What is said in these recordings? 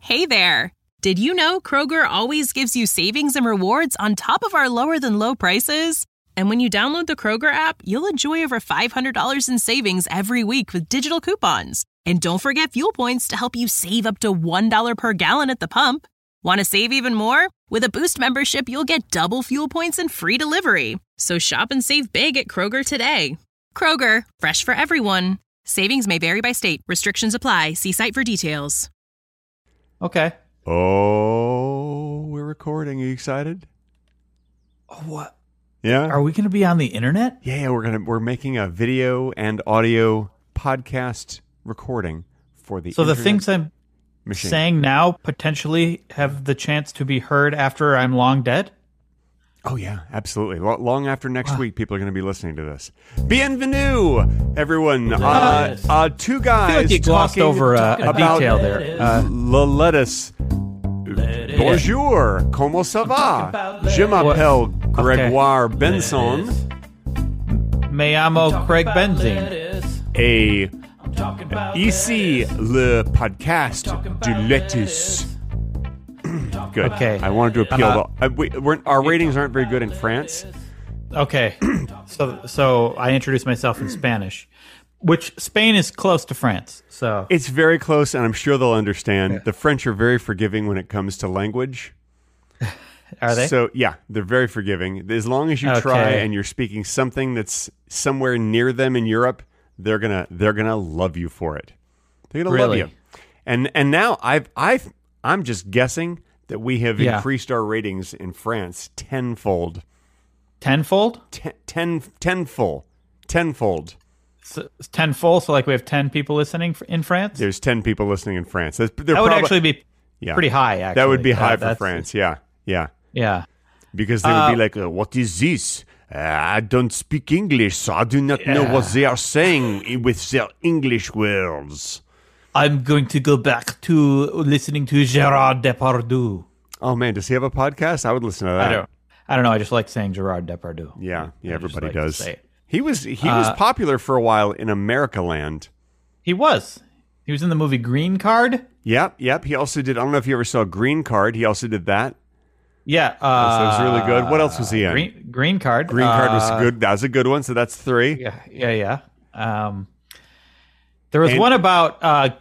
Hey there! Did you know Kroger always gives you savings and rewards on top of our lower-than-low prices? And when you download the Kroger app, you'll enjoy over $500 in savings every week with digital coupons. And don't forget fuel points to help you save up to $1 per gallon at the pump. Want to save even more? With a Boost membership, you'll get double fuel points and free delivery. So shop and save big at Kroger today. Kroger, fresh for everyone. Savings may vary by state. Restrictions apply. See site for details. Okay. Oh, we're recording. Are you excited? Oh, what? Yeah. Are we going to be on the internet? Yeah, we're making a video and audio podcast recording for the So the internet things I'm machine. saying now potentially have the chance to be heard after I'm long dead? Oh, yeah, absolutely. Long after next week, people are going to be listening to this. Bienvenue, everyone. Two guys I feel like you glossed talking over a about detail there. la lettuce. Bonjour, comment ça va? Je m'appelle Grégoire Benson. Me llamo Craig Benzine. Et ici le podcast du lettuce. Good. Okay. I wanted to appeal. Our ratings aren't very good in France. Okay. So I introduced myself in Spanish, which Spain is close to France. So It's very close, and I'm sure they'll understand. Yeah. The French are very forgiving when it comes to language. Are they? So, yeah, they're very forgiving. As long as you try and you're speaking something that's somewhere near them in Europe, they're gonna love you for it. They're gonna love you. And now I'm just guessing that we have increased our ratings in France tenfold. Tenfold? Tenfold. So, 10 full, so like we have 10 people listening in France? There's 10 people listening in France. That would actually be pretty high, actually. That would be high for France, yeah. Because they would be like, what is this? I don't speak English, so I do not know what they are saying with their English words. I'm going to go back to listening to Gerard Depardieu. Oh, man, does he have a podcast? I would listen to that. I don't know. I just like saying Gerard Depardieu. Yeah, everybody like does. He was popular for a while in America Land. He was in the movie Green Card. Yep. He also did. I don't know if you ever saw Green Card. He also did that. Yeah, that was really good. What else was he in? Green Card. Green Card was good. That was a good one. So that's 3. Yeah. There was one about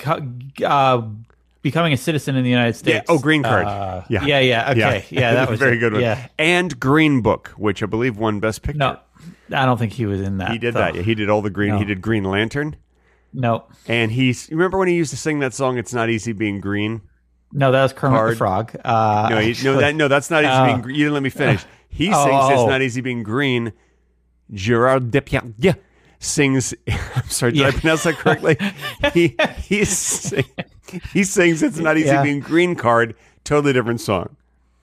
becoming a citizen in the United States. Yeah. Oh, Green Card. Okay. Yeah, that was a very good one. Yeah. And Green Book, which I believe won Best Picture. No, I don't think he was in that. He did that. Yeah, he did all the green. No. He did Green Lantern. No. And you remember when he used to sing that song? It's not easy being green. No, that was Kermit the Frog. That's not easy being green. You didn't let me finish. He sings It's Not Easy Being Green. Gerard Depardieu sings. I'm sorry, did I pronounce that correctly? He sings It's Not Easy Being Green Card. Totally different song.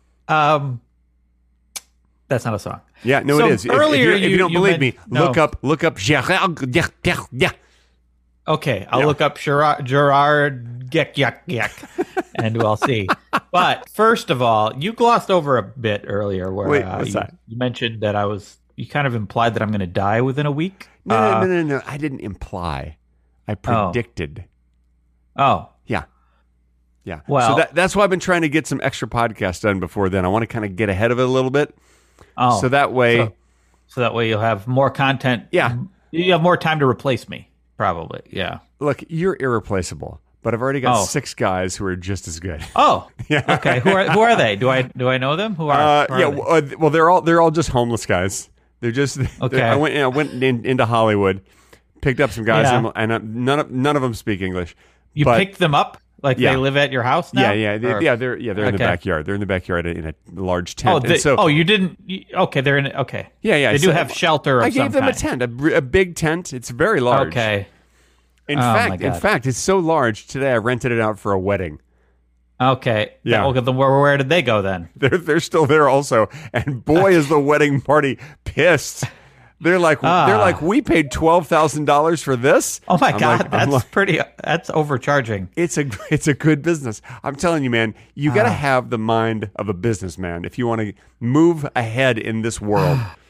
That's not a song. Yeah, no, so it is. Earlier, if you don't believe me, look up Gerard Depardieu. Okay, I'll look up Gerard Yuck, and we'll see. But first of all, you glossed over a bit earlier where you mentioned that you kind of implied that I'm going to die within a week. No. I didn't imply. I predicted. Oh. Yeah. Well, so that's why I've been trying to get some extra podcasts done before then. I want to kind of get ahead of it a little bit. Oh. So that way. So that way you'll have more content. Yeah. You have more time to replace me, probably. Yeah. Look, you're irreplaceable, but I've already got 6 guys who are just as good. Oh. Yeah. Okay. Who are they? Do I know them? Who are they? Well, they're all just homeless guys. They're just okay. I went into Hollywood, picked up some guys, and none of them speak English. You picked them up? Like they live at your house now? Yeah. They're in the backyard. They're in the backyard in a large tent. You didn't? Okay, they're in. Okay. Yeah. They do have shelter. I gave them a tent, a big tent. It's very large. Okay. In fact, it's so large. Today I rented it out for a wedding. Okay. Yeah. Where did they go then? They're still there also, and boy is the wedding party pissed. They're like we paid $12,000 for this. Oh my God, that's overcharging. It's a good business. I'm telling you, man. You got to have the mind of a businessman if you want to move ahead in this world.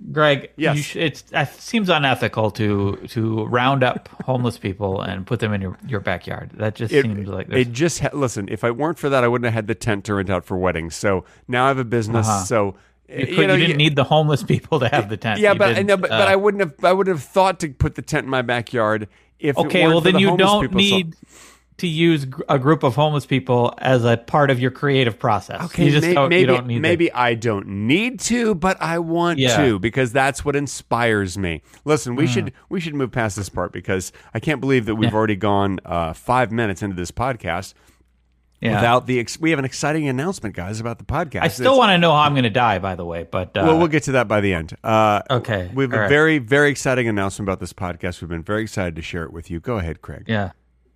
Greg, yes. It seems unethical to round up homeless people and put them in your backyard. That just seems like listen. If I weren't for that, I wouldn't have had the tent to rent out for weddings. So now I have a business. So you didn't need the homeless people to have the tent. Yeah, but I wouldn't have thought to put the tent in my backyard if okay. Well, then you don't need to use a group of homeless people as a part of your creative process. Okay, you don't need maybe I don't need to, but I want to because that's what inspires me. Listen, we should move past this part because I can't believe that we've already gone 5 minutes into this podcast without we have an exciting announcement, guys, about the podcast. I still want to know how I'm going to die, by the way, but well, we'll get to that by the end. Okay, we have a very, very exciting announcement about this podcast. We've been very excited to share it with you. Go ahead, Craig. Yeah.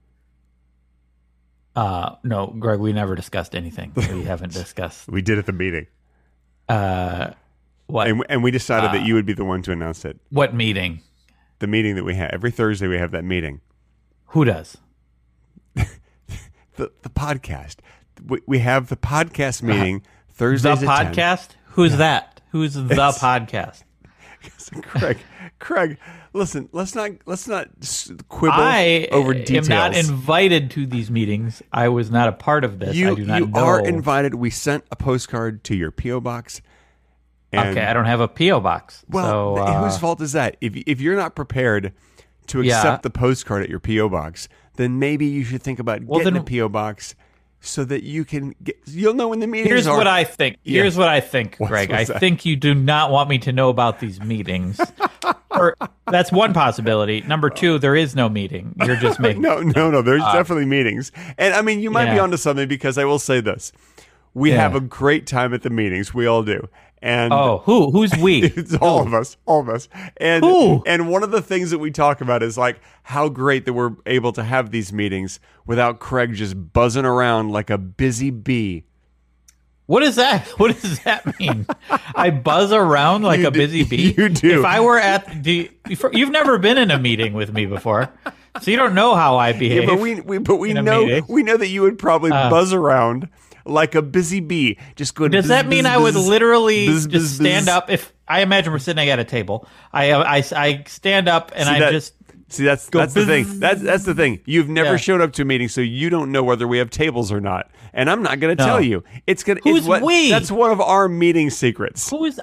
No, Greg, we never discussed anything. We haven't discussed. We did at the meeting. What? And we decided that you would be the one to announce it. What meeting? The meeting that we have. Every Thursday we have that meeting. Who does? the podcast. We have the podcast meeting Thursdays the at 10. Podcast? Who's that? Who's the podcast? Craig, listen, let's not quibble over details. I am not invited to these meetings. I was not a part of this. I do not know. You are invited. We sent a postcard to your P.O. box. Okay, I don't have a P.O. box. Well, so, whose fault is that? If you're not prepared to accept the postcard at your P.O. box, then maybe you should think about getting a P.O. box so that you'll know when the meetings Here's are. what I think. Here's what I think, Greg. I think you do not want me to know about these meetings. That's one possibility. Number two, there is no meeting. You're just making No. There's definitely meetings. And I mean, you might be onto something because I will say this. We have a great time at the meetings. We all do. And who's we? It's all of us. And who? And one of the things that we talk about is like how great that we're able to have these meetings without Craig just buzzing around like a busy bee. What is that? What does that mean? I buzz around like a busy bee? You do. If I were you've never been in a meeting with me before, so you don't know how I behave. Yeah, but we know that you would probably buzz around like a busy bee. Just go. Does that mean I would literally just stand up? If I imagine we're sitting at a table, I stand up and that's the thing. That's the thing. You've never showed up to a meeting, so you don't know whether we have tables or not. And I'm not going to tell you. We? That's one of our meeting secrets. Who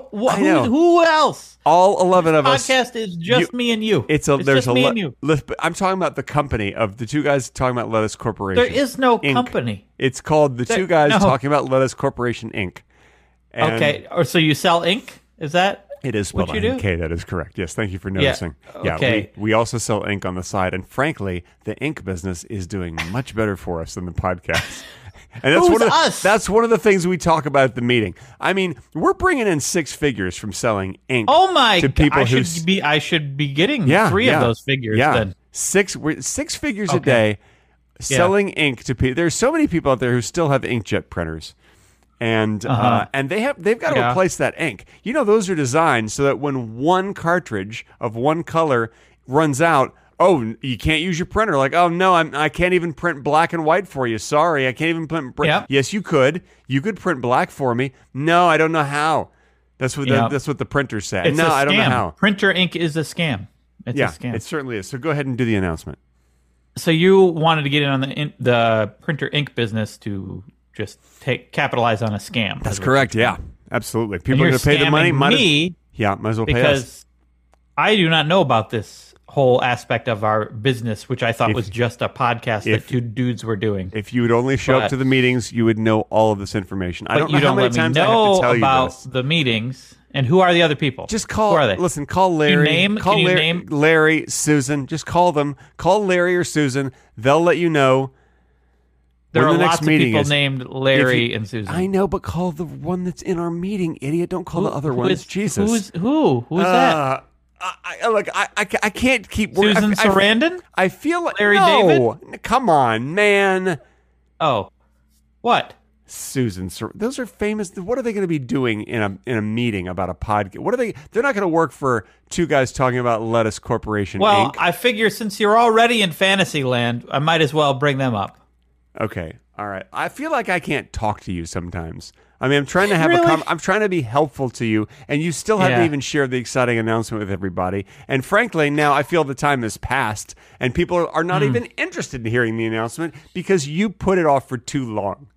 else? All 11 of us. Podcast is just me and you. It's just me and you. I'm talking about the company of the two guys talking about Lettuce Corporation. There is no Inc. company. It's called the two guys talking about Lettuce Corporation Inc. And okay. Or so you sell ink? Is that? It is spelled I-N-K. That is correct. Yes, thank you for noticing. Okay. We also sell ink on the side, and frankly, the ink business is doing much better for us than the podcast. And that's one of the things we talk about at the meeting. I mean, we're bringing in 6 figures from selling ink. Oh my! To people I should be getting 3 of those figures. Yeah, then. 6 figures a day selling ink to people. There's so many people out there who still have inkjet printers. And they've got to replace that ink. You know, those are designed so that when one cartridge of one color runs out, you can't use your printer. Like, oh no, I can't even print black and white for you. Sorry, I can't even print. Yep. Yes, you could. You could print black for me. No, I don't know how. That's what the printer said. I don't know how. Printer ink is a scam. It's a scam. It certainly is. So go ahead and do the announcement. So you wanted to get in on the printer ink business to just capitalize on a scam. That's correct. Yeah, absolutely. People are going to pay the money. Might as well pay us. Because I do not know about this whole aspect of our business, which I thought was just a podcast that 2 dudes were doing. If you would only show up to the meetings, you would know all of this information. I don't know how many times I have to tell you this. About the meetings. And who are the other people? Just call. Who are they? Listen, call Larry. Can you name Larry, Susan. Just call them. Call Larry or Susan. They'll let you know. There are lots of people named Larry and Susan. I know, but call the one that's in our meeting, idiot. Don't call the other ones. Jesus. Who's that? I can't keep. Susan Sarandon? I feel like Larry David? Come on, man. Oh, what? Susan, those are famous. What are they going to be doing in a meeting about a podcast? What are they? They're not going to work for 2 guys talking about Lettuce Corporation. Well, Inc. I figure since you're already in fantasy land, I might as well bring them up. Okay. All right. I feel like I can't talk to you sometimes. I mean, I'm trying to have I'm trying to be helpful to you, and you still haven't even shared the exciting announcement with everybody. And frankly, now I feel the time has passed, and people are not even interested in hearing the announcement because you put it off for too long.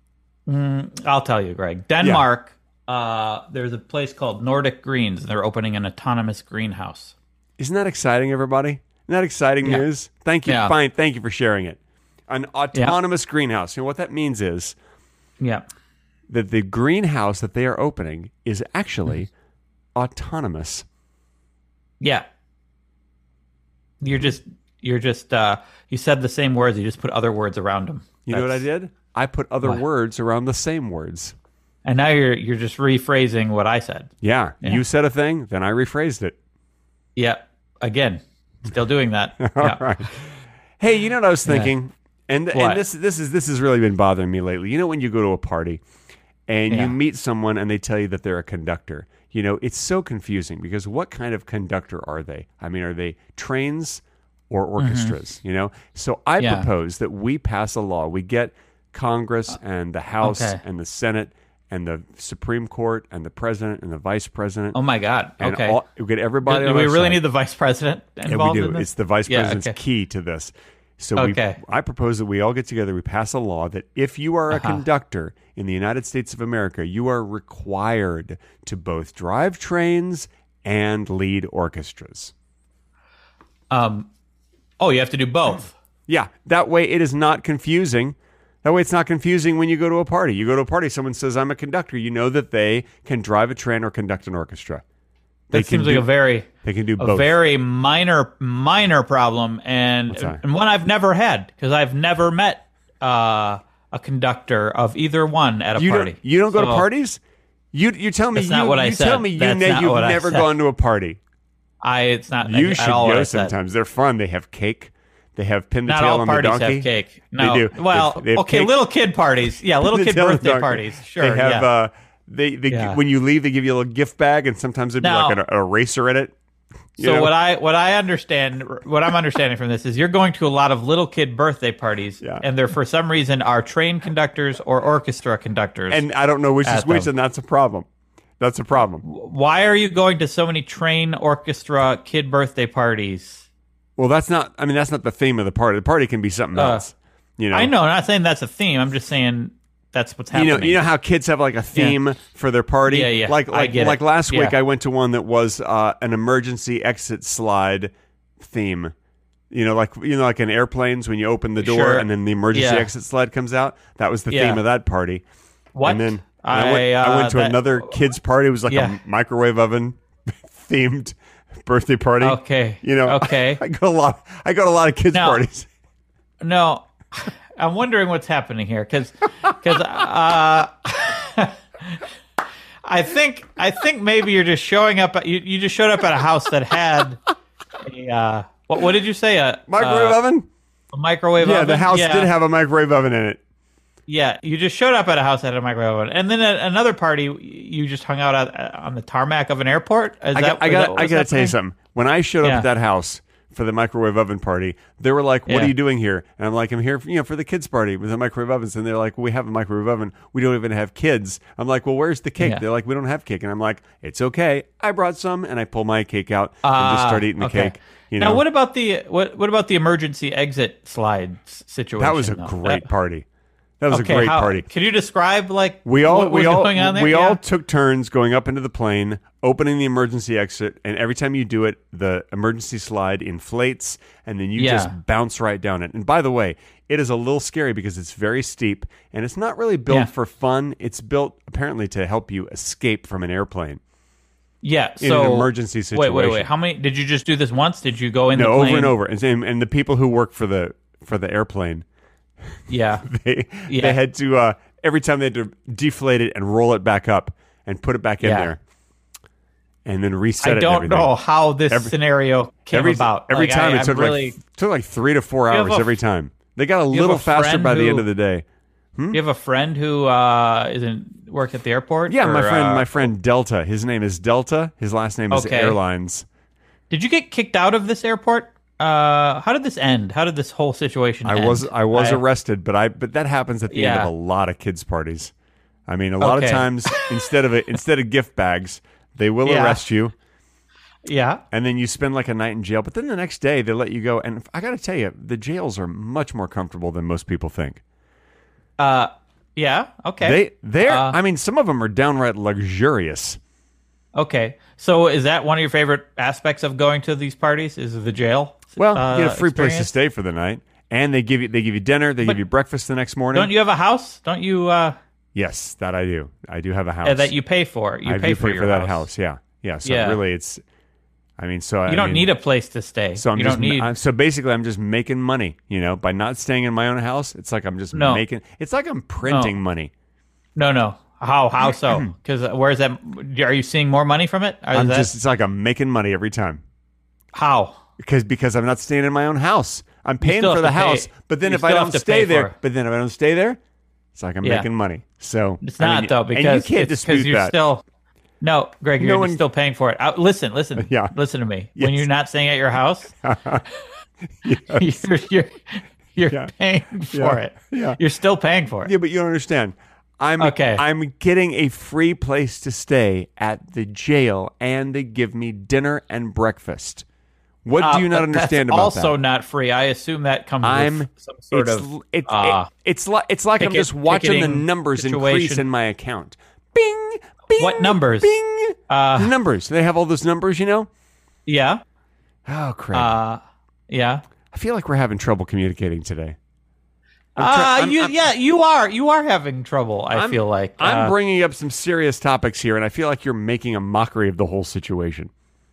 I'll tell you, Greg. Denmark, there's a place called Nordic Greens, and they're opening an autonomous greenhouse. Isn't that exciting, everybody? Isn't that exciting news? Thank you. Fine. Thank you for sharing it. An autonomous greenhouse. And what that means is that the greenhouse that they are opening is actually autonomous. Yeah. You said the same words. You just put other words around them. You know what I did? I put other words around the same words. And now you're just rephrasing what I said. Yeah. You said a thing, then I rephrased it. Yeah. Again, still doing that. All right. Hey, you know what I was thinking? And this has really been bothering me lately. You know when you go to a party and you meet someone and they tell you that they're a conductor. You know, it's so confusing because what kind of conductor are they? I mean, are they trains or orchestras? You know? So I propose that we pass a law. We get Congress and the House and the Senate and the Supreme Court and the President and the Vice President. Oh my God! Okay, we get everybody. Do we really need the Vice President involved? Yeah, we do. In this? It's the Vice President's key to this. So I propose that we all get together. We pass a law that if you are a conductor in the United States of America, you are required to both drive trains and lead orchestras. You have to do both. Yeah, that way it is not confusing. That way it's not confusing when you go to a party. You go to a party, someone says, I'm a conductor. You know that they can drive a train or conduct an orchestra. That seems like they can do both. A very minor problem, and one I've never had because I've never met a conductor of either one at a party. You don't go to parties? You tell me that's not what I said. Tell me you've never gone to a party. It's not. You should go sometimes. They're fun. They have cake. They have pin the not tail all on the donkey. Not all parties have cake. No. They do. Well, they have okay, cake. Little kid parties. Yeah, little kid birthday parties. Sure. They have. When you leave, they give you a little gift bag, and sometimes there'd be like an eraser in it. So what I understand, what I'm understanding from this is you're going to a lot of little kid birthday parties, and there for some reason are train conductors or orchestra conductors. And I don't know which is which, and that's a problem. That's a problem. Why are you going to so many train, orchestra, kid birthday parties? Well, that's not the theme of the party. The party can be something else. You know, I know. I'm not saying that's a theme. I'm just saying that's what's happening. You know how kids have like a theme for their party? Yeah. Like last week, I went to one that was an emergency exit slide theme. Like in airplanes when you open the door and then the emergency exit slide comes out. That was the theme of that party. What? And then I went to another kids' party. It was like a microwave oven themed birthday party. Okay. Okay. I go to a lot of kids' parties. No. I'm wondering what's happening here because I think maybe you're just showing up. You just showed up at a house that had a what did you say? A microwave oven. A microwave oven. Yeah, the house did have a microwave oven in it. Yeah, you just showed up at a house that had a microwave oven, and then at another party, you just hung out on the tarmac of an airport. I got to tell you something. When I showed up at that house for the microwave oven party, they were like, "What are you doing here?" And I'm like, "I'm here, for the kids' party with the microwave ovens." And they're like, "Well, we have a microwave oven. We don't even have kids." I'm like, "Well, where's the cake?" They're like, "We don't have cake." And I'm like, "It's okay. I brought some," and I pull my cake out and just start eating the cake. Now, what about the emergency exit slide situation? That was a great party. That was a great party. Can you describe what was going on there? We all took turns going up into the plane, opening the emergency exit, and every time you do it, the emergency slide inflates, and then you just bounce right down it. And by the way, it is a little scary because it's very steep, and it's not really built for fun. It's built apparently to help you escape from an airplane. Yeah, in an emergency situation. Wait. How many did you just do this once? Did you go in the plane? No, over and over. And the people who work for the airplane. Yeah. They had to every time they had to deflate it and roll it back up and put it back in there. And then reset it. I don't know how this scenario came about. Every time it took like 3 to 4 hours every time. They got a little faster by the end of the day. You have a friend who work at the airport? Yeah, my friend Delta. His name is Delta. His last name is Airlines. Did you get kicked out of this airport? How did this end? How did this whole situation end? I was arrested, but that happens at the end of a lot of kids' parties. I mean, a lot of times instead of gift bags, they will arrest you. Yeah. And then you spend like a night in jail, but then the next day they let you go. And I got to tell you, the jails are much more comfortable than most people think. Yeah. Okay. I mean, some of them are downright luxurious. Okay. So is that one of your favorite aspects of going to these parties? Is the jail? Well, you get a free place to stay for the night, and they give you dinner, give you breakfast the next morning. Don't you have a house? Don't you? Yes, that I do. I do have a house that you pay for. You pay for that house. Yeah. So really, it's. I mean, you don't need a place to stay. So so basically, I'm just making money. By not staying in my own house, it's like I'm just making. It's like I'm printing money. No. How so? Because where is that? Are you seeing more money from it? It's like I'm making money every time. How? Because I'm not staying in my own house. I'm paying for the house, but then if I don't stay there, it's like I'm making money. So it's not though, because and you can't dispute you're that. Still. No, Greg, you're still paying for it. Listen. Yeah. Listen to me. Yes. When you're not staying at your house, you're paying for it. Yeah. You're still paying for it. Yeah, but you don't understand. I'm getting a free place to stay at the jail, and they give me dinner and breakfast. What do you not understand about that? That's also not free. I assume that comes with some sort of... It's like I'm just watching the numbers increase in my account. Bing, bing. What numbers? Bing. The numbers. They have all those numbers, Yeah. Oh, crap. Yeah. I feel like we're having trouble communicating today. You are having trouble, I feel like. I'm bringing up some serious topics here, and I feel like you're making a mockery of the whole situation.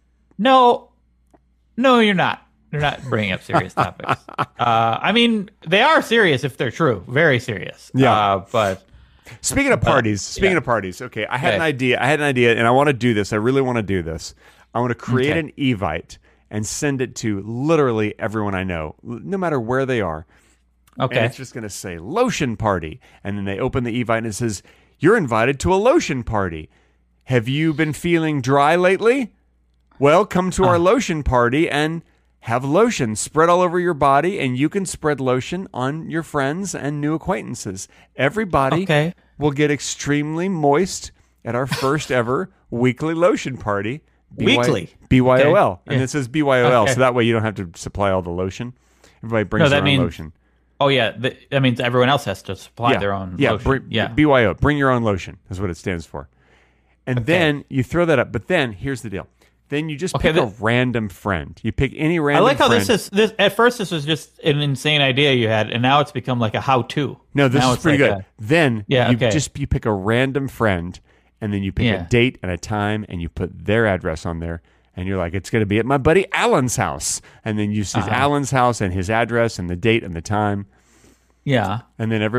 No, you're not. You're not bringing up serious topics. I mean, they are serious if they're true. Very serious. Yeah. But speaking of parties, okay, I had an idea, and I want to do this. I really want to do this. I want to create an Evite and send it to literally everyone I know, no matter where they are. Okay. And it's just going to say lotion party. And then they open the Evite and it says, you're invited to a lotion party. Have you been feeling dry lately? Well, come to our lotion party and have lotion spread all over your body, and you can spread lotion on your friends and new acquaintances. Everybody will get extremely moist at our first ever weekly lotion party. Weekly? BYOL. Okay. And it says BYOL, so that way you don't have to supply all the lotion. Everybody brings their own lotion. Oh, yeah. That means everyone else has to supply their own lotion. BYO. Bring your own lotion. That's what it stands for. And then you throw that up. But then, here's the deal. Then you just pick a random friend. You pick any random friend. I like how this at first this was just an insane idea you had, and now it's become like a how-to. No, this is pretty good. Then you pick a random friend, and then you pick a date and a time, and you put their address on there. And you're like, it's going to be at my buddy Alan's house. And then you see Alan's house and his address and the date and the time. Yeah. And then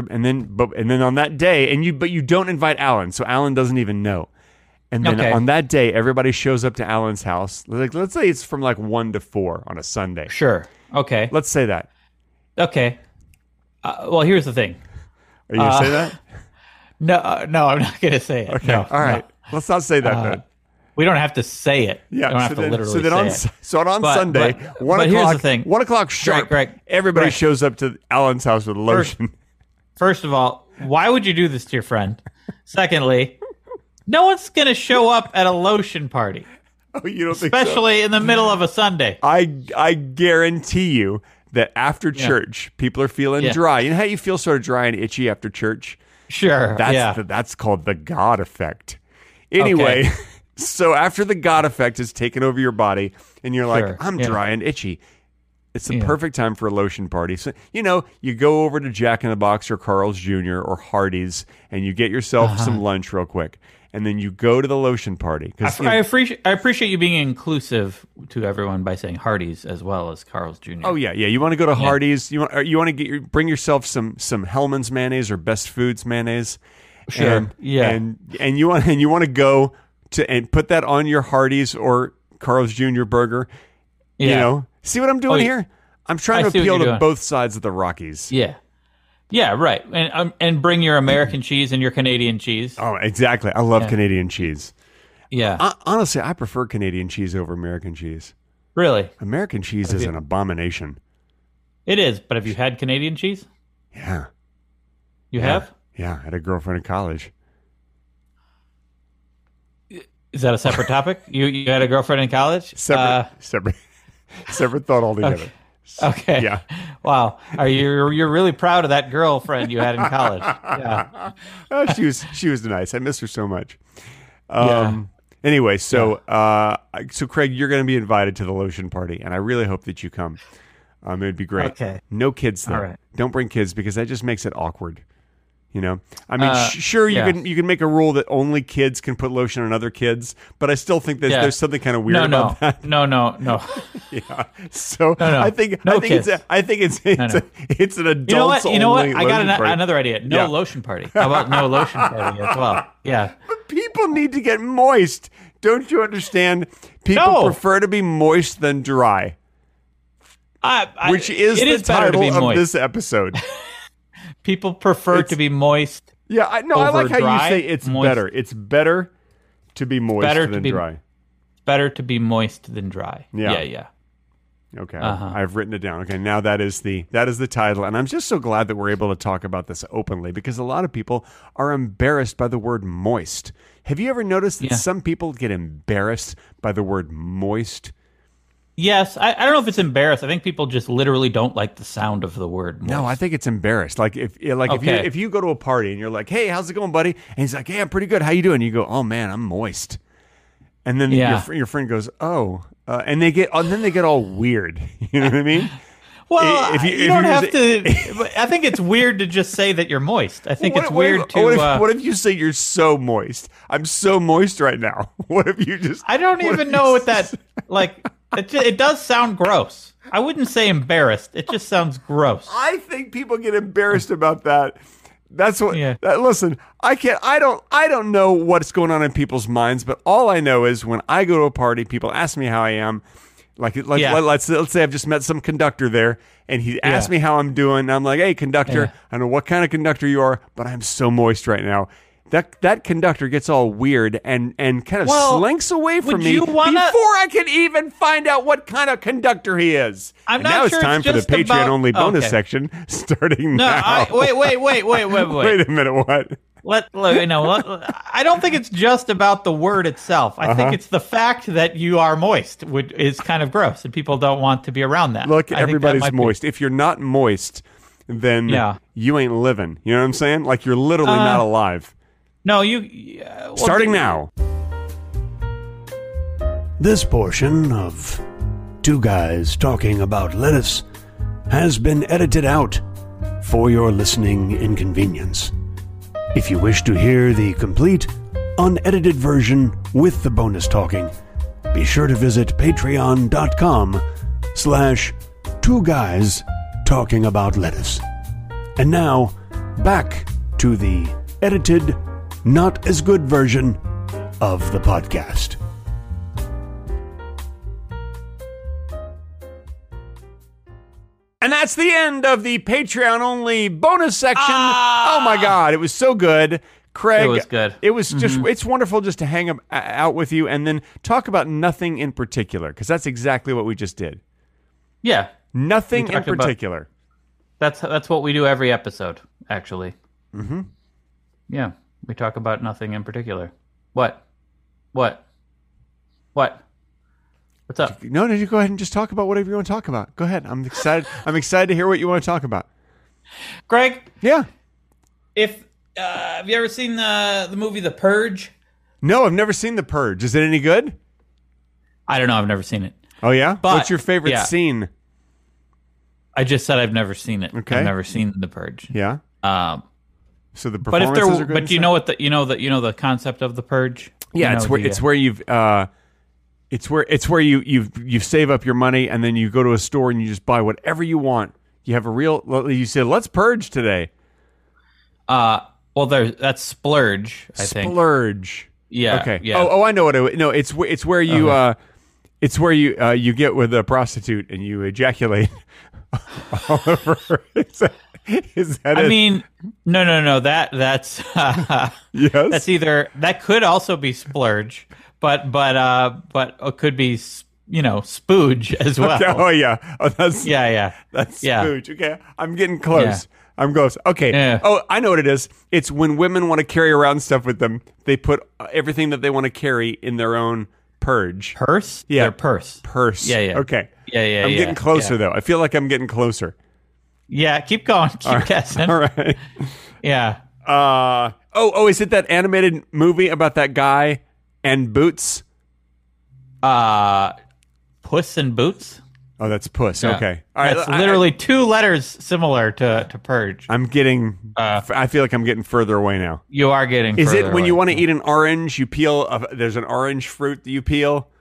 on that day, but you don't invite Alan, so Alan doesn't even know. And then on that day, everybody shows up to Alan's house. Like, let's say it's from like 1 to 4 on a Sunday. Sure. Okay. Let's say that. Okay. Well, here's the thing. Are you going to say that? No, I'm not going to say it. Okay. No, all right. Let's not say that then. We don't have to say it. Yeah, we don't have to literally say it. So on Sunday, 1 o'clock, here's the thing. 1 o'clock sharp, everybody shows up to Alan's house with lotion. First of all, why would you do this to your friend? Secondly, no one's going to show up at a lotion party. Oh, you don't think so? Especially in the middle of a Sunday. I guarantee you that after church, people are feeling dry. You know how you feel sort of dry and itchy after church? Sure, That's called the God effect. Anyway... So after the God effect has taken over your body and you're like, I'm dry and itchy, it's the perfect time for a lotion party. So, you go over to Jack in the Box or Carl's Jr. or Hardee's and you get yourself some lunch real quick. And then you go to the lotion party. I appreciate you being inclusive to everyone by saying Hardee's as well as Carl's Jr. Oh, yeah. You want to go to Hardee's. You want to bring yourself some Hellmann's mayonnaise or Best Foods mayonnaise. Sure. And you want to go and put that on your Hardee's or Carl's Jr. burger. See what I'm doing here? I'm trying to appeal to both sides of the Rockies. Yeah, right. And bring your American cheese and your Canadian cheese. Oh, exactly. I love Canadian cheese. Yeah. Honestly, I prefer Canadian cheese over American cheese. Really? American cheese is an abomination. It is, but have you had Canadian cheese? Yeah. You have? Yeah, I had a girlfriend in college. Is that a separate topic? You had a girlfriend in college? Separate thought altogether. Okay. Yeah. Wow. You're really proud of that girlfriend you had in college? Yeah. She was nice. I miss her so much. Yeah. Anyway, so Craig, you're going to be invited to the lotion party, and I really hope that you come. It would be great. Okay. No kids though. All right. Don't bring kids because that just makes it awkward. You know, I mean, sure you can make a rule that only kids can put lotion on other kids, but I still think there's something kind of weird about that. No. Yeah. So no. I think it's an adults only. You know what? I got party. another idea. No lotion party. How about no lotion party as well? Yeah. But people need to get moist. Don't you understand? People prefer to be moist than dry. Which is the title of this episode. People prefer to be moist. Yeah, I like how you say it's moist. Better. It's better to be moist than dry. Better to be moist than dry. Yeah. Okay, I've written it down. Okay, now that is the title, and I'm just so glad that we're able to talk about this openly because a lot of people are embarrassed by the word moist. Have you ever noticed that some people get embarrassed by the word moist? Yes, I don't know if it's embarrassed. I think people just literally don't like the sound of the word moist. No, I think it's embarrassed. Like if you go to a party and you're like, "Hey, how's it going, buddy?" And he's like, "Hey, I'm pretty good. How you doing?" You go, "Oh man, I'm moist." And then your friend goes, "Oh," and they get all weird. You know what I mean? Well, you don't have to. I think it's weird to just say that you're moist. I think it's weird to. What if you say you're so moist? I'm so moist right now. What if you just? I don't even know what that like. It does sound gross. I wouldn't say embarrassed. It just sounds gross. I think people get embarrassed about that. That's what. Yeah. Listen, I don't know what's going on in people's minds, but all I know is when I go to a party, people ask me how I am. Let's say I've just met some conductor there, and he asked me how I'm doing. And I'm like, "Hey, conductor, I don't know what kind of conductor you are, but I'm so moist right now." That conductor gets all weird and kind of slinks away from me before I can even find out what kind of conductor he is. Now it's time for the Patreon-only bonus section starting now. Wait. Wait a minute, what? I don't think it's just about the word itself. I think it's the fact that you are moist, which is kind of gross, and people don't want to be around that. Look, everybody's moist. If you're not moist, then you ain't living. You know what I'm saying? Like you're literally not alive. No, starting now. This portion of Two Guys Talking About Lettuce has been edited out for your listening inconvenience. If you wish to hear the complete, unedited version with the bonus talking, be sure to visit patreon.com/Two Guys Talking About Lettuce. And now, back to the edited, not as good version of the podcast. And that's the end of the Patreon-only bonus section. Oh my God, it was so good. Craig, it was good. It was just, it's wonderful just to hang out with you and then talk about nothing in particular, because that's exactly what we just did. Yeah. Nothing in particular. That's what we do every episode, actually. Mm-hmm. Yeah. We talk about nothing in particular. What? What's up? No, you go ahead and just talk about whatever you want to talk about. Go ahead. I'm excited. I'm excited to hear what you want to talk about. Greg? Yeah. Have you ever seen the movie The Purge? No, I've never seen The Purge. Is it any good? I don't know. I've never seen it. Oh, yeah? What's your favorite scene? I just said I've never seen it. Okay. I've never seen The Purge. Yeah. So the performances are good. But do you know the concept of The Purge? Yeah, it's where you save up your money and then you go to a store and you just buy whatever you want. You have you say, let's purge today. Well, that's splurge, I think. Splurge. Yeah. Okay. Yeah. Oh, I know what it. No, it's where you you get with a prostitute and you ejaculate all over her. Is that I mean, no. That's yes. That could also be splurge, but it could be spooge as well. Okay. Oh yeah. Oh, that's That's spooge. Okay, I'm getting close. Yeah. I'm close. Okay. Yeah. Oh, I know what it is. It's when women want to carry around stuff with them. They put everything that they want to carry in their own purge. Purse? Yeah. Their purse. Purse. Yeah. Okay. Yeah. I'm getting closer though. I feel like I'm getting closer. Yeah. Keep going. Keep guessing. All right. Yeah. Is it that animated movie about that guy and Boots? Puss in Boots? Oh, that's Puss. Yeah. Okay. All right. That's literally two letters similar to Purge. I'm getting. I feel like I'm getting further away now. You are getting. Is it when away. you want to eat an orange? You peel. There's an orange fruit that you peel.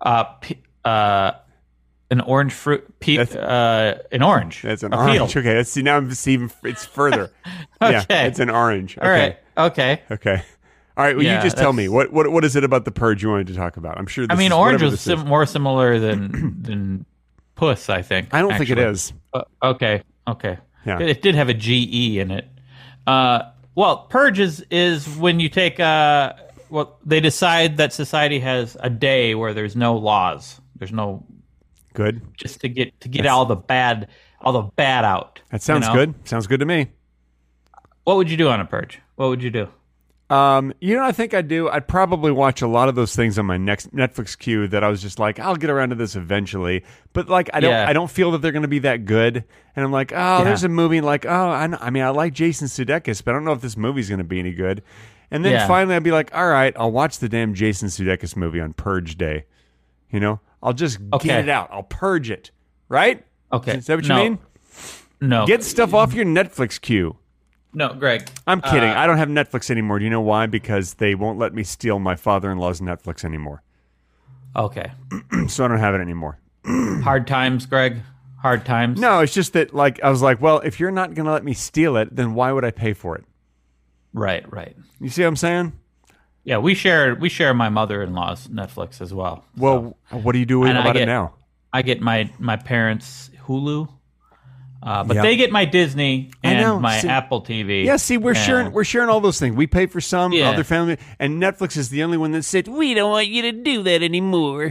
An orange fruit. An orange. That's an orange. Peel. Okay. Let's see. Now it's further. Okay. Yeah, it's an orange. Okay. All right. Okay. Okay. All right. Well, you just tell me what is it about the purge you wanted to talk about? I'm sure. Orange was more similar than Puss. I think. I don't think it is. Okay. Yeah. It did have a GE in it. Well, purge is when you take. They decide that society has a day where there's no laws. There's no. Good. Just to get all the bad out. That sounds good. Sounds good to me. What would you do on a purge? What would you do? I think I'd do. I'd probably watch a lot of those things on my next Netflix queue that I was just like, I'll get around to this eventually. But like, I don't feel that they're going to be that good. And I'm like, there's a movie like, I like Jason Sudeikis, but I don't know if this movie's going to be any good. And then finally I'd be like, all right, I'll watch the damn Jason Sudeikis movie on Purge Day. I'll just get it out. I'll purge it. Right? Okay. Is that what you mean? No. Get stuff off your Netflix queue. No, Greg. I'm kidding. I don't have Netflix anymore. Do you know why? Because they won't let me steal my father-in-law's Netflix anymore. Okay. So I don't have it anymore. Hard times, Greg? Hard times? No, it's just that I was like, well, if you're not going to let me steal it, then why would I pay for it? Right. You see what I'm saying? Yeah, we share my mother-in-law's Netflix as well. Well, what are you doing about it now? I get my parents' Hulu. But they get my Disney and my Apple TV. Yeah, see, we're sharing all those things. We pay for some, other family, and Netflix is the only one that said, we don't want you to do that anymore.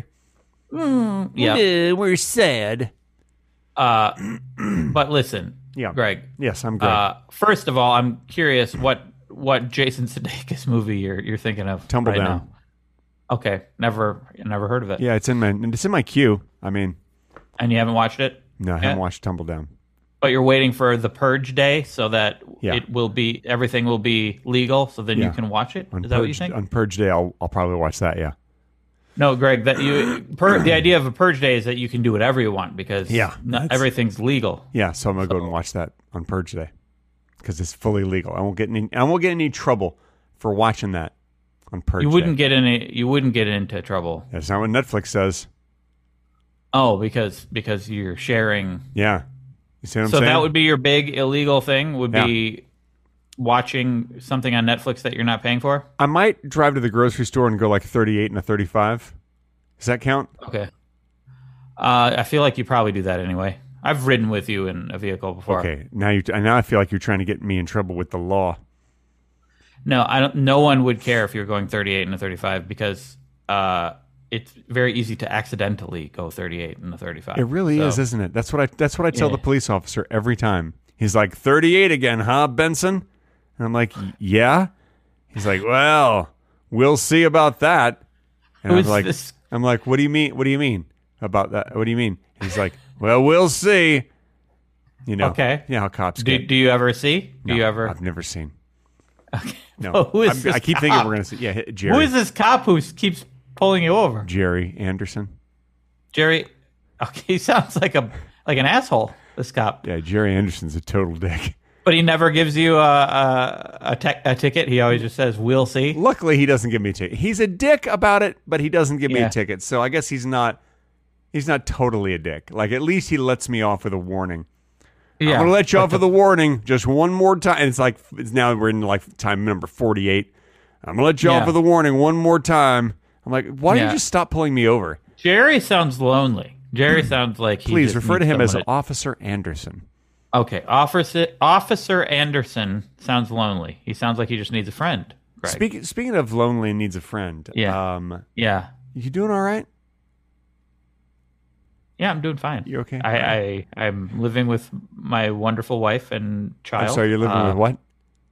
We're sad. But listen, Greg. Yes, I'm Greg. First of all, I'm curious what Jason Sudeikis movie you're thinking of. Tumble right Down. Now. Okay, never heard of it. Yeah, it's in my queue. And you haven't watched it? No, I haven't watched Tumble Down. But you're waiting for the Purge Day so that everything will be legal, so then you can watch it. Is that what you think? On Purge Day, I'll probably watch that. Yeah. No, Greg. The idea of a Purge Day is that you can do whatever you want because not everything's legal. Yeah, so I'm gonna go and watch that on Purge Day because it's fully legal. I won't get any trouble for watching that on Purge Day. You wouldn't get into trouble. That's not what Netflix says. Oh, because you're sharing. Yeah. You see what I'm saying? So that would be your big illegal thing, would be watching something on Netflix that you're not paying for? I might drive to the grocery store and go like 38 and a 35. Does that count? Okay. I feel like you probably do that anyway. I've ridden with you in a vehicle before. Okay. Now I feel like you're trying to get me in trouble with the law. No, no one would care if you're going 38 and a 35 because it's very easy to accidentally go 38 and a 35. It really is, isn't it? That's what I tell the police officer every time. He's like, 38 again, huh, Benson? And I'm like, yeah. He's like, well, we'll see about that. And I'm like, what do you mean? What do you mean about that? What do you mean? He's like, well, we'll see. Okay. You know how cops get. Do you ever see? I've never seen. Okay. No. Well, who is this I keep cop? thinking we're going to see. Yeah, Jerry. Who is this cop who keeps pulling you over? Jerry Anderson. Jerry. Okay, he sounds like an asshole. This cop. Yeah, Jerry Anderson's a total dick. But he never gives you a ticket. He always just says, "We'll see." Luckily, he doesn't give me a ticket. He's a dick about it, but he doesn't give me a ticket. So I guess he's not totally a dick. Like at least he lets me off with a warning. Yeah, I'm gonna let you off with a warning just one more time. And it's now we're in like time number 48. I'm gonna let you off with a warning one more time. I'm like, why don't you just stop pulling me over? Jerry sounds lonely. Jerry sounds like he Please just refer to him as someone Officer Anderson. Okay, Officer Anderson sounds lonely. He sounds like he just needs a friend. Greg. Speaking of lonely and needs a friend. Yeah. You doing all right? Yeah, I'm doing fine. You okay? I'm living with my wonderful wife and child. I'm sorry, you're living with what?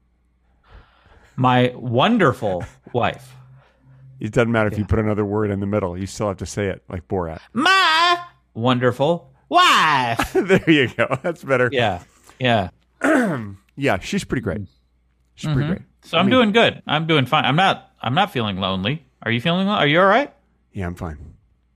My wonderful wife. It doesn't matter if you put another word in the middle. You still have to say it like Borat. My wonderful wife. There you go. That's better. Yeah. Yeah. Yeah, she's pretty great. She's pretty great. So I'm doing good. I'm doing fine. I'm not feeling lonely. Are you feeling lonely? Are you all right? Yeah, I'm fine.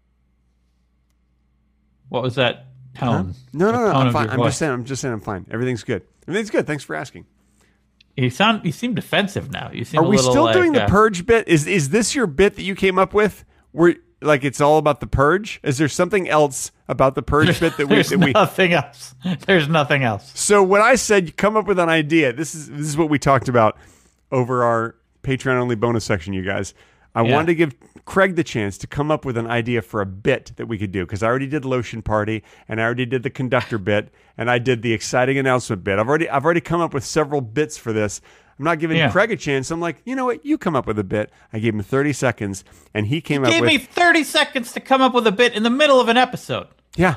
What was that tone? Huh? No, I'm fine. I'm just saying I'm fine. Everything's good. Everything's good. Thanks for asking. You seem defensive now. You seem. Are we still doing the purge bit? Is this your bit that you came up with? Where like it's all about the purge? Is there something else about the purge bit that we? There's nothing else. There's nothing else. So when I said you come up with an idea, this is what we talked about over our Patreon only bonus section, you guys. I wanted to give Craig the chance to come up with an idea for a bit that we could do, because I already did Lotion Party, and I already did the conductor bit, and I did the exciting announcement bit. I've already come up with several bits for this. I'm not giving Craig a chance. I'm like, you know what? You come up with a bit. I gave him 30 seconds, and he came up with... Gave me 30 seconds to come up with a bit in the middle of an episode. Yeah.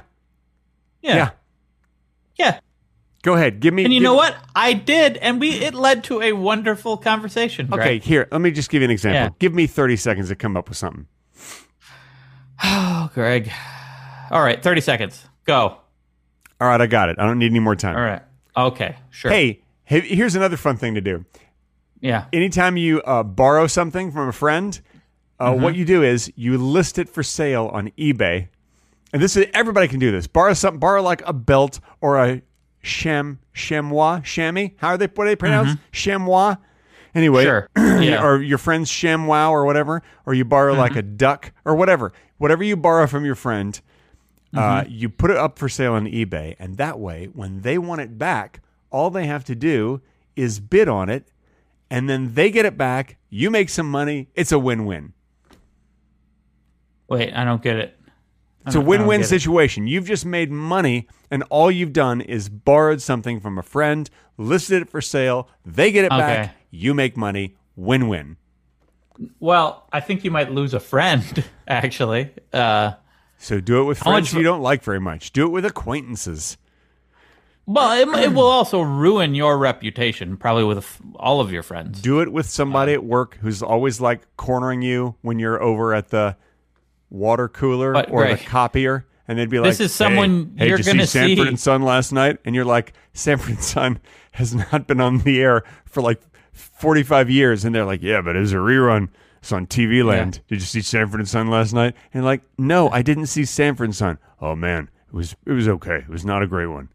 Go ahead. Give me. And you know what? I did, and it led to a wonderful conversation. Greg. Okay, here. Let me just give you an example. Yeah. Give me 30 seconds to come up with something. Oh, Greg. All right, 30 seconds. Go. All right, I got it. I don't need any more time. All right. Okay, sure. Hey, here's another fun thing to do. Yeah. Anytime you borrow something from a friend, what you do is you list it for sale on eBay. And everybody can do this. Borrow like a belt or a chamois. What do they pronounce? Chamois. Anyway, sure. Yeah. Or your friend's chamois or whatever, or you borrow like a duck or whatever you borrow from your friend, you put it up for sale on eBay, and that way, when they want it back, all they have to do is bid on it, and then they get it back. You make some money. It's a win-win. Wait, I don't get it. It's a win-win situation. You've just made money, and all you've done is borrowed something from a friend, listed it for sale, they get it back, you make money, win-win. Well, I think you might lose a friend, actually. So do it with friends you don't like very much. Do it with acquaintances. Well, it will also ruin your reputation, probably with all of your friends. Do it with somebody at work who's always like cornering you when you're over at the water cooler or the copier, and they'd be like, this is someone hey, you're going to see. Sanford and Son last night? And you're like, Sanford and Son has not been on the air for like 45 years. And they're like, yeah, but it was a rerun. It's on TV Land. Yeah. Did you see Sanford and Son last night? And like, no, I didn't see Sanford and Son. Oh man, it was okay. It was not a great one.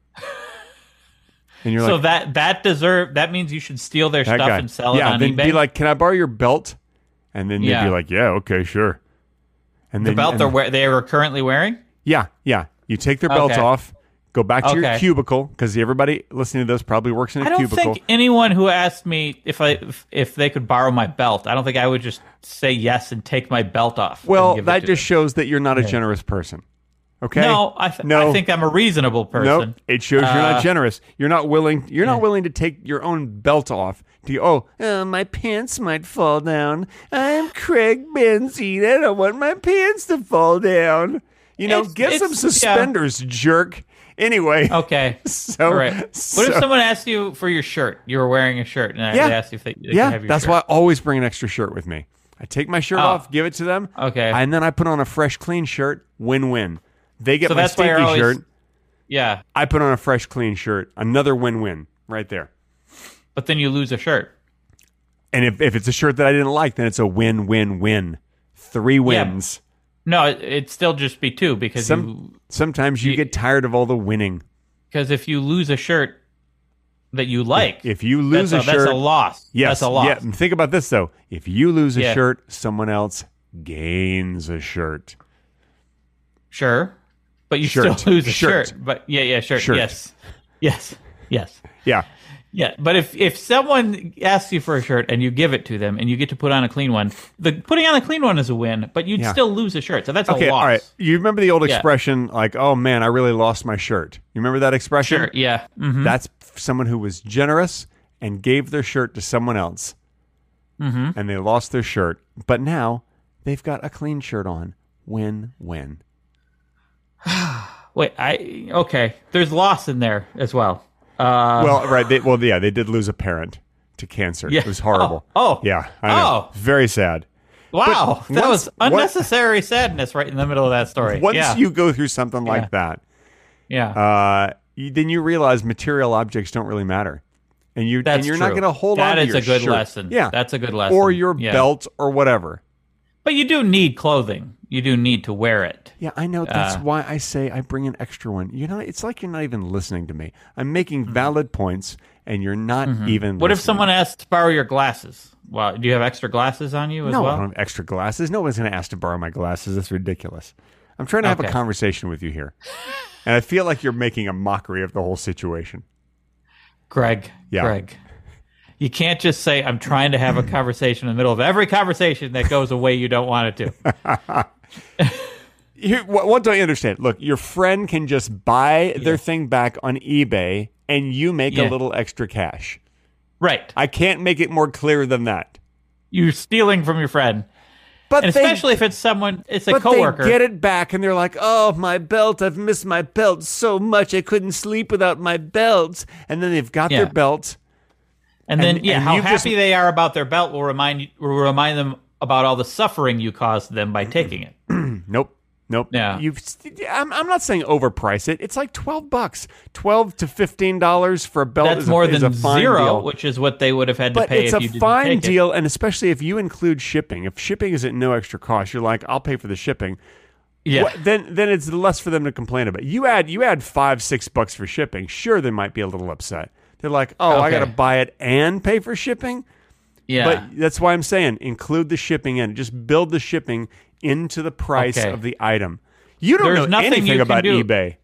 And you're so like, that means you should steal their stuff and sell it on then eBay? Be like, can I borrow your belt? And then they'd be like, yeah, okay, sure. And the belt they were currently wearing? Yeah. You take their belt off, go back to your cubicle, because everybody listening to this probably works in a cubicle. I don't think anyone who asked me if they could borrow my belt, I don't think I would just say yes and take my belt off. Well, that just shows that you're not a generous person. Okay? No, I think I'm a reasonable person. Nope, it shows you're not generous. You're not willing to take your own belt off. Oh, my pants might fall down. I'm Craig Benzine. I don't want my pants to fall down. Get some suspenders, jerk. Anyway. Okay. So, all right. What if someone asked you for your shirt? You were wearing a shirt, and they asked you if they could have your that's shirt. Why I always bring an extra shirt with me. I take my shirt off, give it to them. Okay. And then I put on a fresh, clean shirt. Win-win. They get my stinky shirt. Yeah. I put on a fresh, clean shirt. Another win-win right there. But then you lose a shirt. And if it's a shirt that I didn't like, then it's a win-win-win. 3 wins. Yeah. No, it'd still just be 2 because sometimes you get tired of all the winning. Because if you lose a shirt that you like, if you lose a shirt, that's a loss. Yes, that's a loss. Yeah. And think about this though: if you lose a shirt, someone else gains a shirt. Sure, but you still lose a shirt. But shirt. Yes. Yeah. Yeah, but if someone asks you for a shirt and you give it to them and you get to put on a clean one, the putting on a clean one is a win, but you'd still lose a shirt. So that's a loss. All right. You remember the old expression like, oh man, I really lost my shirt. You remember that expression? Sure, yeah. Mm-hmm. That's someone who was generous and gave their shirt to someone else. Mm-hmm. And they lost their shirt. But now they've got a clean shirt on. Win-win. Wait, okay. There's loss in there as well. Right. They did lose a parent to cancer. Yeah. It was horrible. Yeah. I know. Very sad. Wow. That was unnecessary sadness right in the middle of that story. Once you go through something like that, then you realize material objects don't really matter. And you're not going to hold on to your shirt. That is a good lesson. Yeah. That's a good lesson. Or your belt or whatever. But you do need clothing. You do need to wear it. Yeah, I know. That's why I say I bring an extra one. It's like you're not even listening to me. I'm making valid points, and you're not even What listening. if someone asks to borrow your glasses? Well, do you have extra glasses on you as well? No, I don't have extra glasses. No one's going to ask to borrow my glasses. That's ridiculous. I'm trying to have a conversation with you here. And I feel like you're making a mockery of the whole situation. Greg. You can't just say, I'm trying to have a conversation in the middle of every conversation that goes a way you don't want it to. What don't you understand? Look, your friend can just buy their thing back on eBay, and you make a little extra cash. Right. I can't make it more clear than that. You're stealing from your friend. And especially if it's someone, it's a coworker. They get it back, and they're like, oh, my belt, I've missed my belt so much, I couldn't sleep without my belt. And then they've got their belt. And then, how happy they are about their belt will remind them about all the suffering you caused them by taking it. Nope. Yeah. I'm not saying overprice it. It's like $12, $12 to $15 for a belt. That's more than a fine zero, deal. Which is what they would have had to pay if you didn't take it. But it's a fine deal, and especially if you include shipping. If shipping is at no extra cost, you're like, I'll pay for the shipping. Yeah. Then it's less for them to complain about. You add $5-6 for shipping. Sure, they might be a little upset. They're like, I got to buy it and pay for shipping? Yeah. But that's why I'm saying include the shipping in. Just build the shipping into the price of the item. You don't know anything about eBay.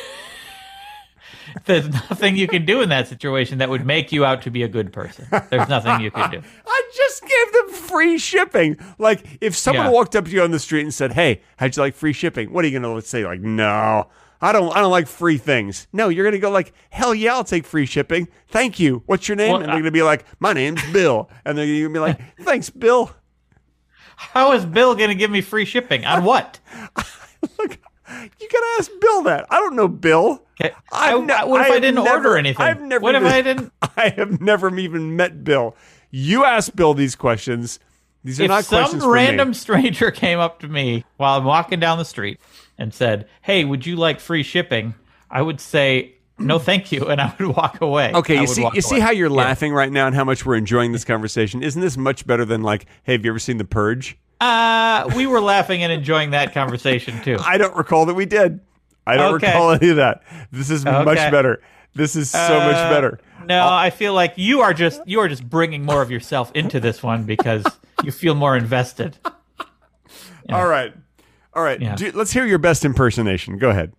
There's nothing you can do in that situation that would make you out to be a good person. There's nothing you can do. I just gave them free shipping. Like, if someone walked up to you on the street and said, hey, how'd you like free shipping? What are you going to say? Like, no. I don't like free things. No, you're going to go like, hell yeah, I'll take free shipping. Thank you. What's your name? And they're going to be like, my name's Bill. And they're going to be like, thanks, Bill. How is Bill going to give me free shipping? On what? Look, you got to ask Bill that. I don't know Bill. Okay. What if I didn't order anything? I have never even met Bill. You ask Bill these questions. These are not questions for me. If some random stranger came up to me while I'm walking down the street and said, hey, would you like free shipping? I would say, no, thank you, and I would walk away. Okay, you see how you're laughing right now and how much we're enjoying this conversation? Isn't this much better than like, hey, have you ever seen The Purge? We were laughing and enjoying that conversation, too. I don't recall that we did. I don't recall any of that. This is much better. This is so much better. No, I feel like you are just bringing more of yourself into this one because you feel more invested. Yeah. All right. Yeah. Let's hear your best impersonation. Go ahead.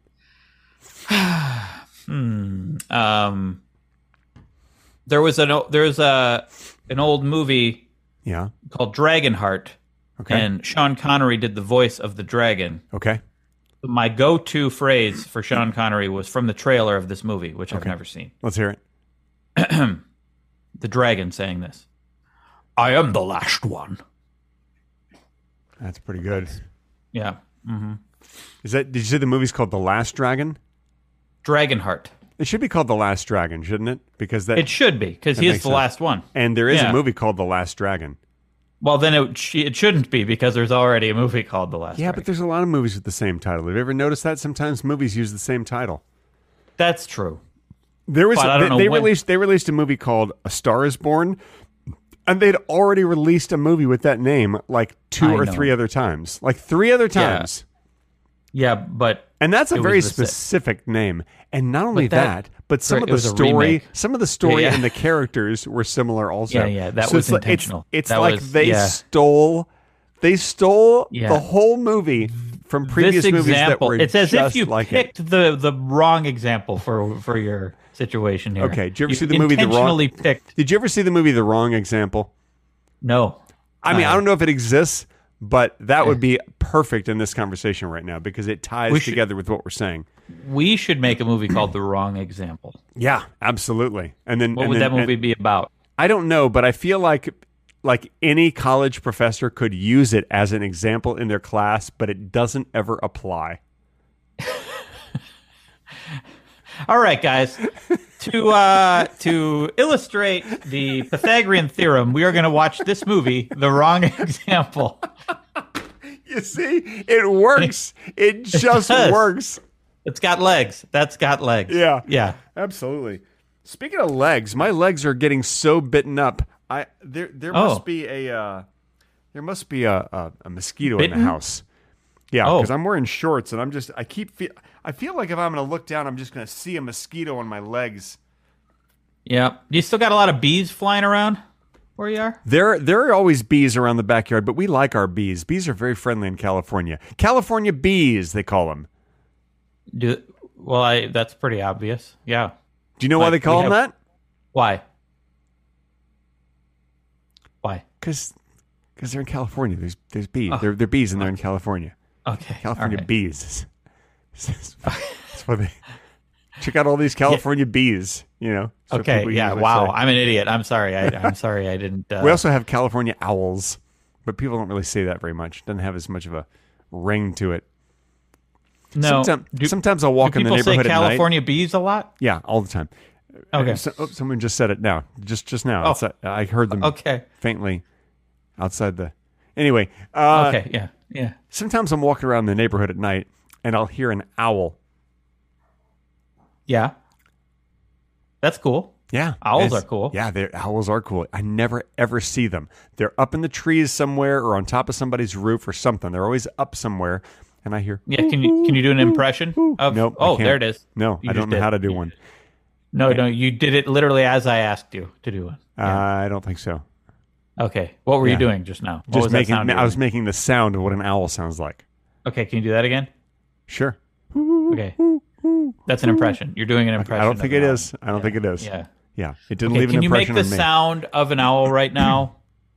There was an old movie called Dragonheart. Okay. And Sean Connery did the voice of the dragon. Okay. My go-to phrase for Sean Connery was from the trailer of this movie, which I've never seen. Let's hear it. The dragon saying this. I am the last one. That's pretty good. Yeah. Mm-hmm. Did you say the movie's called The Last Dragon? Dragonheart. It should be called The Last Dragon, shouldn't it? It should be, because he is the last one. And there is a movie called The Last Dragon. Well, then it shouldn't be, because there's already a movie called The Last Dragon. Yeah, but there's a lot of movies with the same title. Have you ever noticed that? Sometimes movies use the same title. That's true. They released a movie called A Star Is Born, and they'd already released a movie with that name like 2 or 3 other times. Like 3 other times. Yeah, but... And that's a very specific name. And not only that, but some of the story and the characters were similar also. Yeah, that was intentional. It's like they stole the whole movie from previous movies that were it's as just if you like picked the wrong example for your situation here. Okay, did you ever see the movie The Wrong? Did you ever see the movie The Wrong Example? No. I mean, I don't know if it exists, but that would be perfect in this conversation right now because it ties together with what we're saying. We should make a movie called The Wrong Example. Yeah, absolutely. And then what would that movie be about? I don't know, but I feel like any college professor could use it as an example in their class, but it doesn't ever apply. All right, guys. To illustrate the Pythagorean theorem, we are going to watch this movie, The Wrong Example. You see, it works. It just works. It's got legs. That's got legs. Yeah, absolutely. Speaking of legs, my legs are getting so bitten up. There must be a mosquito Bitten? in the house. Yeah, because I'm wearing shorts and I feel like if I'm going to look down, I'm just going to see a mosquito on my legs. Yeah. You still got a lot of bees flying around where you are? There are always bees around the backyard, but we like our bees. Bees are very friendly in California. California bees, they call them. That's pretty obvious. Yeah. Do you know why they call them that? Why? Because they're in California. There's bees. They're bees and they're in California. Okay. California bees. That's why they check out all these California bees. So okay. Yeah. Wow. Say. I'm an idiot. I'm sorry. I'm sorry. I didn't. We also have California owls, but people don't really say that very much. It doesn't have as much of a ring to it. No. Sometimes I'll walk in the neighborhood at night. People say California at bees a lot? Yeah, all the time. Okay. Someone just said it now. Just now. Oh. I heard them faintly outside the... Anyway. Okay, yeah. Sometimes I'm walking around the neighborhood at night, and I'll hear an owl. Yeah. That's cool. Yeah. Owls are cool. Yeah, owls are cool. I never, ever see them. They're up in the trees somewhere or on top of somebody's roof or something. They're always up somewhere. And I hear... Yeah, can you do an impression of... Nope, oh, there it is. No, I don't know how to do one. No, you did it literally as I asked you to do one. Yeah. I don't think so. Okay. What were you doing just now? I was making the sound of what an owl sounds like. Okay, can you do that again? Sure. Okay. That's an impression. You're doing an impression. I don't think it is. I don't think it is. Yeah. Yeah. It didn't leave an impression on me. Can you make the sound of an owl right now?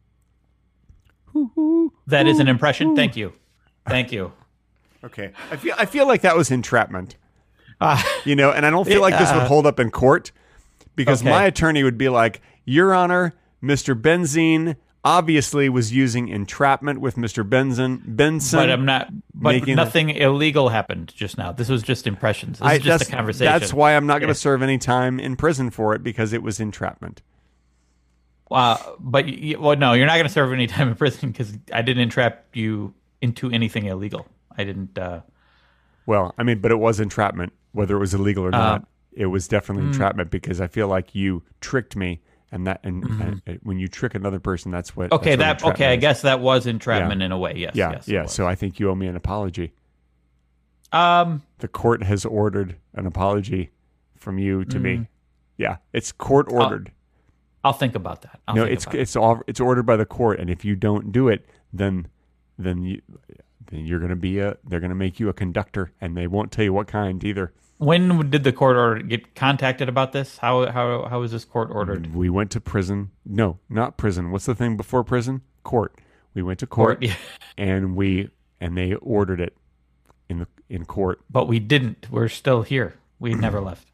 That is an impression? Thank you. Okay. I feel like that was entrapment. And I don't feel like this would hold up in court because my attorney would be like, Your Honor, Mr. Benzine obviously was using entrapment with Mr. Benson. But nothing illegal happened just now. This was just impressions. This is just a conversation. That's why I'm not going to serve any time in prison for it because it was entrapment. No, you're not going to serve any time in prison because I didn't entrap you into anything illegal. I didn't. Well, I mean, but it was entrapment, whether it was illegal or not. It was definitely entrapment because I feel like you tricked me, and when you trick another person, that's what. Okay, that's what I guess that was entrapment in a way. Yes. Yeah. So I think you owe me an apology. The court has ordered an apology from you to me. Yeah, it's court ordered. I'll think about that. It's ordered by the court, and if you don't do it, then you're going to be they're going to make you a conductor, and they won't tell you what kind either. When did the court order get contacted about this? How was this court ordered? We went to prison. No, not prison. What's the thing before prison? Court. We went to court, and they ordered it in court. But we didn't. We're still here. We never left.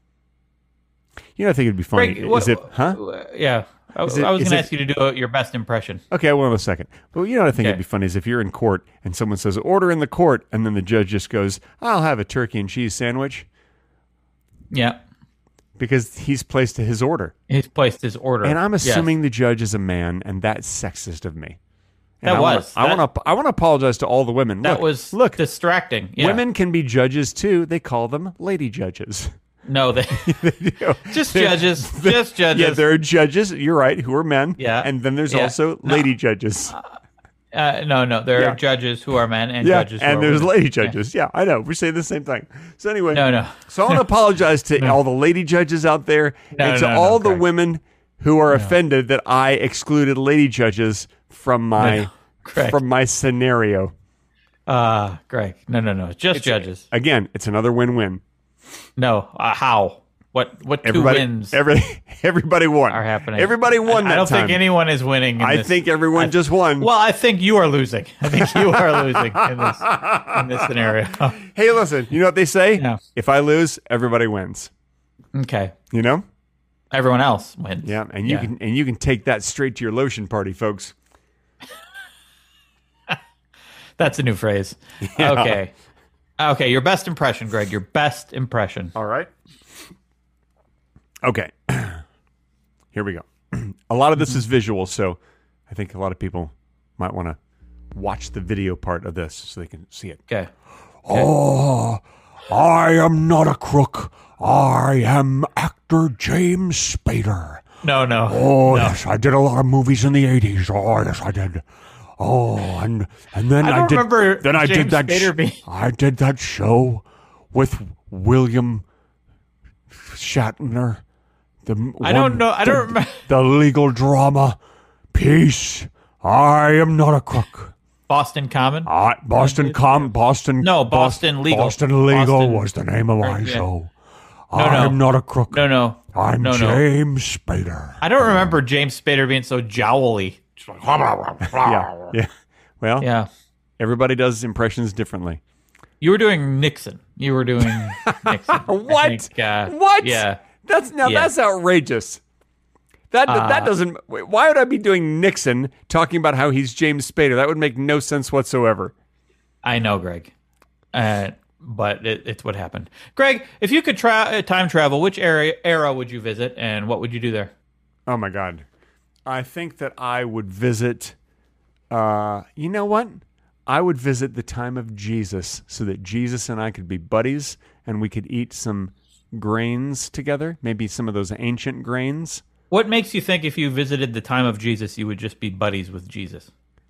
I think it'd be funny. Yeah. I was going to ask you to do your best impression. Okay, hold on a second. But I think it'd be funny is if you're in court and someone says, order in the court, and then the judge just goes, I'll have a turkey and cheese sandwich. Yeah. Because he's placed his order. He's placed his order. And I'm assuming the judge is a man, and that's sexist of me. And I want to apologize to all the women. That was distracting. Yeah. Women can be judges, too. They call them lady judges. No, they do. Just judges. Just judges. Yeah, there are judges, you're right, who are men. Yeah. And then there's also lady judges. No. There are judges who are men and judges who are women. And there's lady judges. Yeah, I know. We say the same thing. So anyway. No. So I want to apologize to all the lady judges out there and to all the women who are offended that I excluded lady judges from my scenario. Greg. No. Just judges. Again, it's another win-win. No, how? What two wins? Everybody won. Are happening. Everybody won. I don't think anyone is winning. I think everyone just won. Well, I think you are losing. I think you are losing in this scenario. Hey, listen. You know what they say? Yeah. If I lose, everybody wins. Okay. Everyone else wins. Yeah, and you can take that straight to your lotion party, folks. That's a new phrase. Yeah. Okay. Okay, your best impression, Greg. Your best impression. All right. Okay. Here we go. A lot of this is visual, so I think a lot of people might want to watch the video part of this so they can see it. Okay. Oh, I am not a crook. I am actor James Spader. No. Oh, yes, I did a lot of movies in the 80s. Oh, yes, I did. Oh, and then I did that. I did that show with William Shatner. I don't remember. The legal drama. Peace. I am not a crook. Boston Common? Boston Legal. Boston Legal was the name of my show. I'm not a crook. No. I'm James Spader. I don't remember James Spader being so jowly. Yeah. Well, yeah. Everybody does impressions differently. You were doing Nixon. What? Think, what? Yeah. That's outrageous. That doesn't. Why would I be doing Nixon talking about how he's James Spader? That would make no sense whatsoever. I know, Greg. But it's what happened. Greg, if you could time travel, which era would you visit, and what would you do there? Oh, my God. I think that I would visit... you know what? I would visit the time of Jesus so that Jesus and I could be buddies and we could eat some grains together, maybe some of those ancient grains. What makes you think if you visited the time of Jesus, you would just be buddies with Jesus?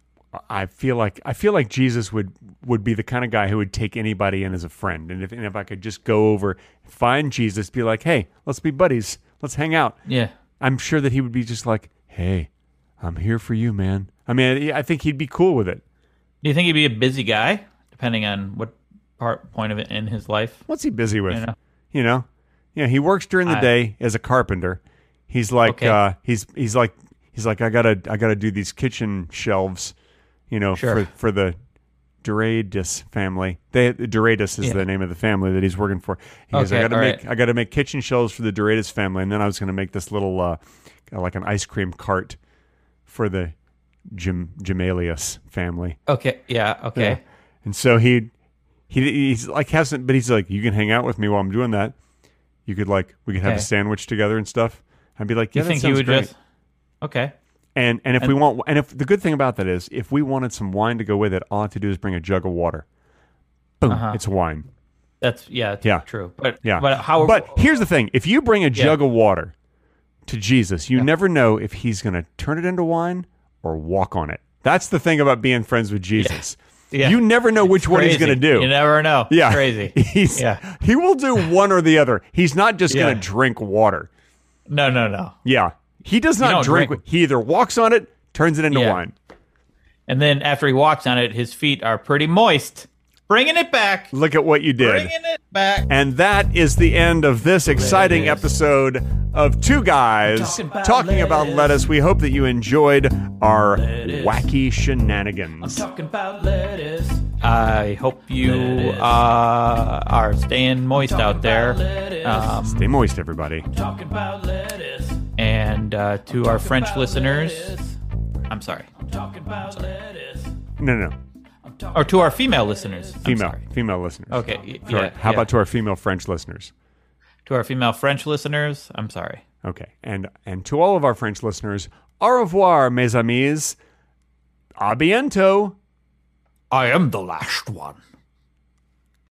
I feel like Jesus would be the kind of guy who would take anybody in as a friend. And if I could just go over, find Jesus, be like, hey, let's be buddies. Let's hang out. Yeah. I'm sure that he would be just like, hey, I'm here for you, man. I mean, I think he'd be cool with it. Do you think he'd be a busy guy, depending on what point of it in his life? What's he busy with? You know? Yeah, he works during the day as a carpenter. He's like, he's like, I gotta do these kitchen shelves. You know, for the Doradus family. Doradus is the name of the family that he's working for. He goes, I gotta make kitchen shelves for the Doradus family, and then I was gonna make this little like an ice cream cart for the Gemelius family. Okay. Yeah. Yeah. And so he's like hasn't, but he's like, you can hang out with me while I'm doing that. We could have a sandwich together and stuff. I'd be like, yeah, you think he would great. just okay. And if we want, and if the good thing about that is, if we wanted some wine to go with it, all I have to do is bring a jug of water. Boom, it's wine. That's true. But here's the thing: if you bring a jug of water to Jesus, you never know if he's going to turn it into wine or walk on it. That's the thing about being friends with Jesus. Yeah. You never know which one he's going to do. You never know. Yeah, it's crazy. He will do one or the other. He's not just going to drink water. No. Yeah. He does not drink. He either walks on it, turns it into wine. And then after he walks on it, his feet are pretty moist. Bringing it back. Look at what you did. Bringing it back. And that is the end of this exciting episode of Two Guys Talking About Lettuce. We hope that you enjoyed our wacky shenanigans. I'm talking about lettuce. I hope you are staying moist out there. Stay moist, everybody. Talking about lettuce. And to our French listeners, I'm sorry. No. Or to our female listeners. Female listeners. Okay. How about to our female French listeners? To our female French listeners, I'm sorry. Okay. And to all of our French listeners, au revoir, mes amis. A bientôt. I am the last one.